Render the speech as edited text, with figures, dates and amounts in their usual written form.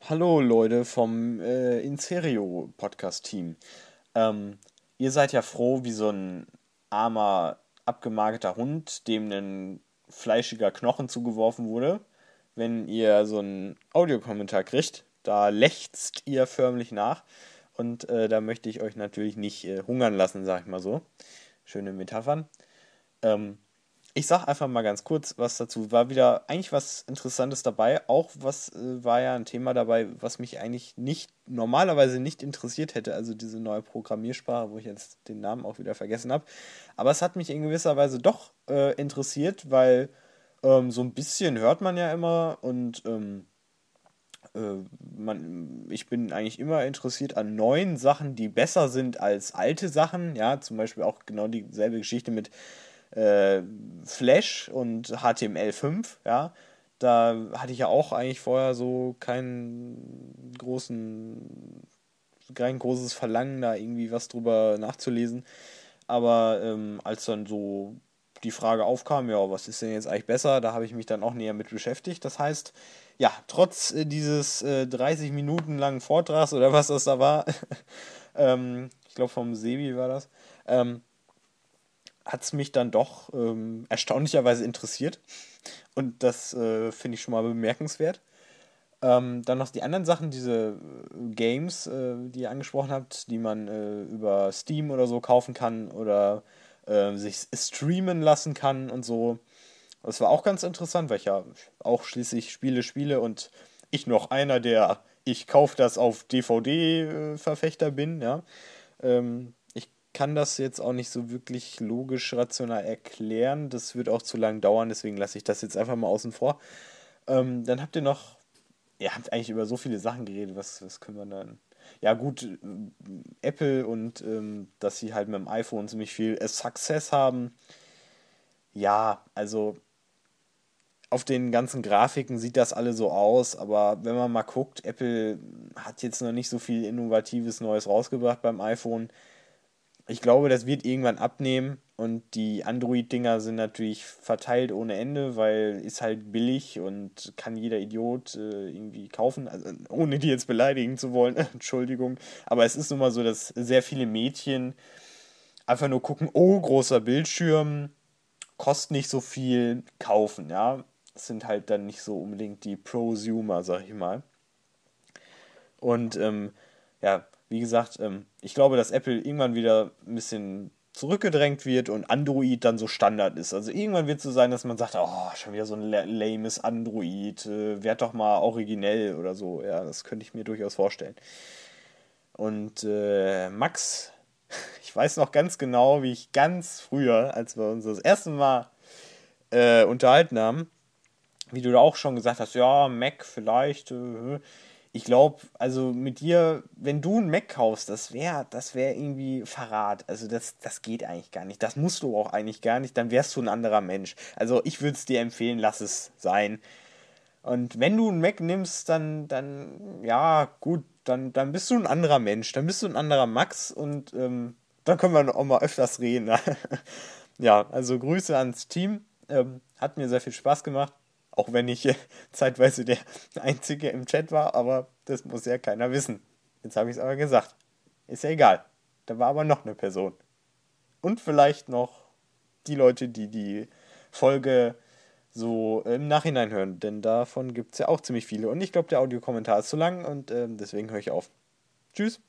Hallo Leute vom Inserio Podcast Team. Ähm, Ihr seid ja froh wie so ein armer, abgemagerter Hund, dem ein fleischiger Knochen zugeworfen wurde, wenn ihr so einen Audiokommentar kriegt. Da lechzt ihr förmlich nach und da möchte ich euch natürlich nicht hungern lassen, sag ich mal so. Schöne Metaphern. Ähm, Ich sag einfach mal ganz kurz was dazu. War wieder eigentlich was Interessantes dabei. Auch was war ja ein Thema dabei, was mich eigentlich nicht normalerweise nicht interessiert hätte. Also diese neue Programmiersprache, wo ich jetzt den Namen auch wieder vergessen habe. Aber es hat mich in gewisser Weise doch interessiert, weil so ein bisschen hört man ja immer und ich bin eigentlich immer interessiert an neuen Sachen, die besser sind als alte Sachen. Ja, zum Beispiel auch genau dieselbe Geschichte mit äh, Flash und HTML5, ja. Da hatte ich ja auch eigentlich vorher so kein großes Verlangen, da irgendwie was drüber nachzulesen. Aber als dann so die Frage aufkam, ja, was ist denn jetzt eigentlich besser, da habe ich mich dann auch näher mit beschäftigt. Das heißt, ja, trotz dieses 30 Minuten langen Vortrags oder was das da war, ich glaube vom Sebi war das, hat es mich dann doch erstaunlicherweise interessiert. Und das finde ich schon mal bemerkenswert. Dann noch die anderen Sachen, diese Games, die ihr angesprochen habt, die man über Steam oder so kaufen kann oder sich streamen lassen kann und so. Das war auch ganz interessant, weil ich ja auch schließlich Spiele spiele und ich noch einer der ich kaufe das auf DVD-Verfechter bin, ja. Ich kann das jetzt auch nicht so wirklich logisch rational erklären. Das wird auch zu lang dauern, deswegen lasse ich das jetzt einfach mal außen vor. Dann habt ihr noch, ihr habt eigentlich über so viele Sachen geredet, was können wir dann? Ja gut, Apple und dass sie halt mit dem iPhone ziemlich viel Success haben. Ja, also auf den ganzen Grafiken sieht das alle so aus, aber wenn man mal guckt, Apple hat jetzt noch nicht so viel innovatives Neues rausgebracht beim iPhone. Ich glaube, das wird irgendwann abnehmen und die Android-Dinger sind natürlich verteilt ohne Ende, weil ist halt billig und kann jeder Idiot irgendwie kaufen, also, ohne die jetzt beleidigen zu wollen, Entschuldigung. Aber es ist nun mal so, dass sehr viele Mädchen einfach nur gucken, oh, großer Bildschirm, kostet nicht so viel, kaufen, ja. Das sind halt dann nicht so unbedingt die Prosumer, sag ich mal. Und ja, wie gesagt, ich glaube, dass Apple irgendwann wieder ein bisschen zurückgedrängt wird und Android dann so Standard ist. Also irgendwann wird es so sein, dass man sagt, oh, schon wieder so ein lames Android, werd doch mal originell oder so. Ja, das könnte ich mir durchaus vorstellen. Und Max, ich weiß noch ganz genau, wie ich ganz früher, als wir uns das erste Mal unterhalten haben, wie du da auch schon gesagt hast, ja, Mac vielleicht. Ich glaube, also mit dir, wenn du einen Mac kaufst, das wär irgendwie Verrat. Also das geht eigentlich gar nicht. Das musst du auch eigentlich gar nicht. Dann wärst du ein anderer Mensch. Also ich würde es dir empfehlen, lass es sein. Und wenn du einen Mac nimmst, ja, gut, dann bist du ein anderer Mensch. Dann bist du ein anderer Max und dann können wir auch mal öfters reden. Ne? Ja, also Grüße ans Team. Hat mir sehr viel Spaß gemacht. Auch wenn ich zeitweise der Einzige im Chat war, aber das muss ja keiner wissen. Jetzt habe ich es aber gesagt. Ist ja egal. Da war aber noch eine Person. Und vielleicht noch die Leute, die die Folge so im Nachhinein hören. Denn davon gibt es ja auch ziemlich viele. Und ich glaube, der Audiokommentar ist zu lang und deswegen höre ich auf. Tschüss.